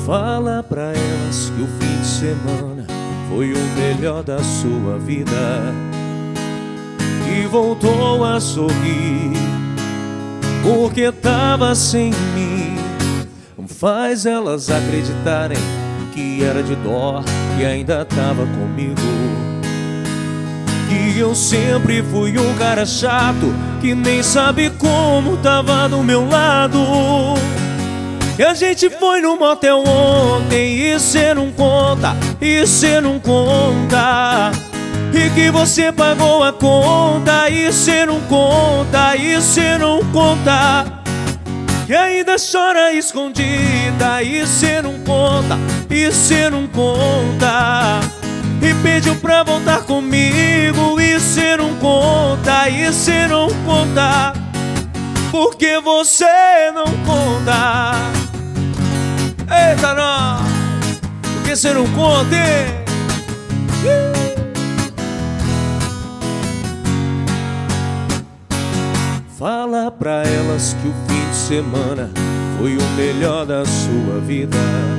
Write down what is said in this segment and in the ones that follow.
Fala pra elas que o fim de semana foi o melhor da sua vida, e voltou a sorrir porque tava sem mim. Faz elas acreditarem que era de dó e ainda tava comigo, que eu sempre fui um cara chato que nem sabe como tava do meu lado. Que a gente foi no motel ontem e cê não conta, e cê não conta. E que você pagou a conta e cê não conta, e cê não conta. Que ainda chora escondida e cê não conta, e cê não conta. E pediu pra voltar comigo e cê não conta, e cê não conta. Porque você não conta. Eita, nós! Porque você não conta, hein? Fala pra elas que o fim de semana foi o melhor da sua vida,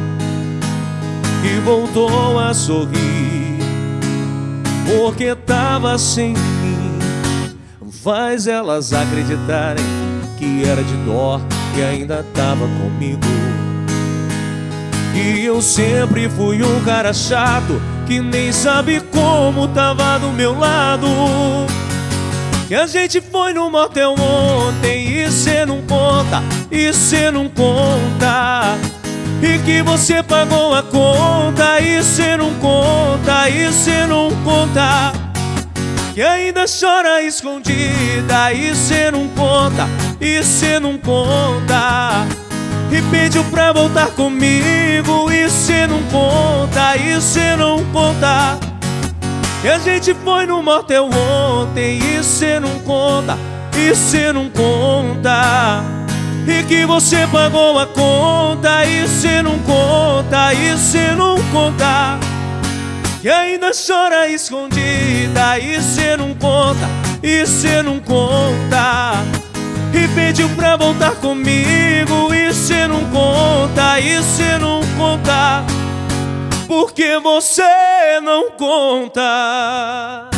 e voltou a sorrir porque tava sem mim. Faz elas acreditarem que era de dó e ainda tava comigo, e eu sempre fui um cara chato que nem sabe como tava do meu lado. Que a gente foi no motel ontem e cê não conta, e cê não conta. E que você pagou a conta e cê não conta, e cê não conta. Que ainda chora escondida e cê não conta, e cê não conta. E pediu pra voltar comigo e cê não conta, e cê não conta. Que a gente foi no motel ontem e cê não conta, e cê não conta. E que você pagou a conta e cê não conta, e cê não conta. Que ainda chora escondida e cê não conta, e cê não conta. E pediu pra voltar comigo e cê não conta, e cê não conta. Porque você não conta.